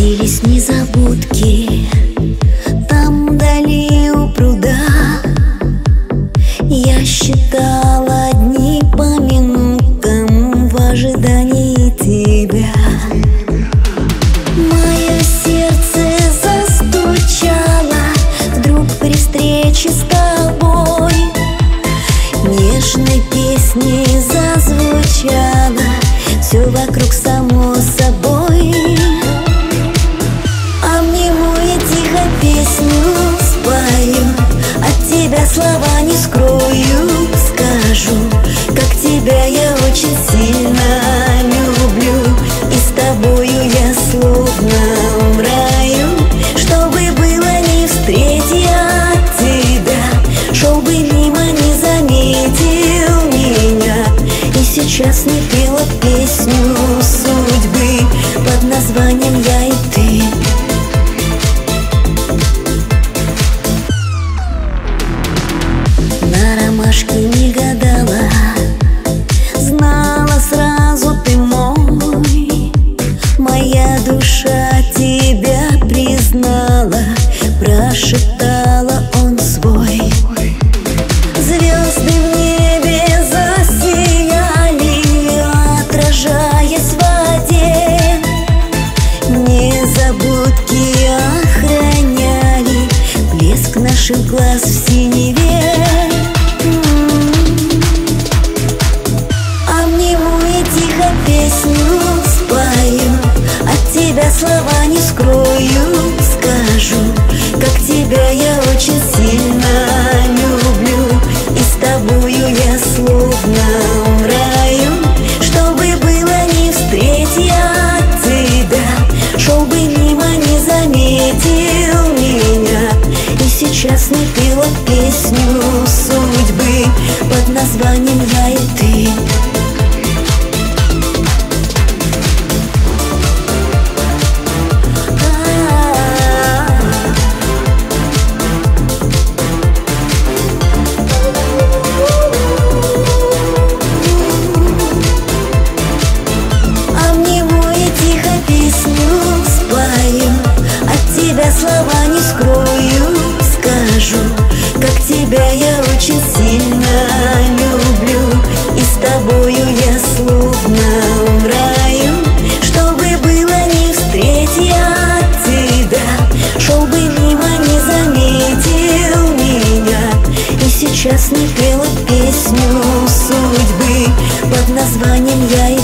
Грелись незабудки там вдали у пруда. Я считала дни по минутам в ожидании тебя. Мое сердце застучало вдруг при встрече с тобой. Нежной песней зазвучало все вокруг само собой. Обниму и тихо песню спою, от тебя слова не скрою. Скажу, как тебя я очень сильно люблю, и с тобою я словно в раю. Что бы было ни встреть я тебя, шел бы мимо, не заметил меня, и сейчас не пела песню судьбы под названием «Я и ты». На ромашке не гадала, знала сразу ты мой. Моя душа тебя признала, прошептала он свой. Звезды в небе засияли, отражаясь в воде. Незабудки охраняли блеск наших глаз в синеве. Обниму и тихо песню спою, от тебя слова не скрою. Скажу, как тебя я очень сильно люблю, и с тобою я словно в раю. Что бы было ни встреть я тебя, шел бы мимо, не заметил меня, и сейчас не пела песню судьбы под названием «Я и ты». Слова не скрою, скажу, как тебя я очень сильно люблю, и с тобою я словно в раю. Что бы было ни встреть я тебя, шел бы мимо, не заметил меня, и сейчас не пела песню судьбы под названием «Я и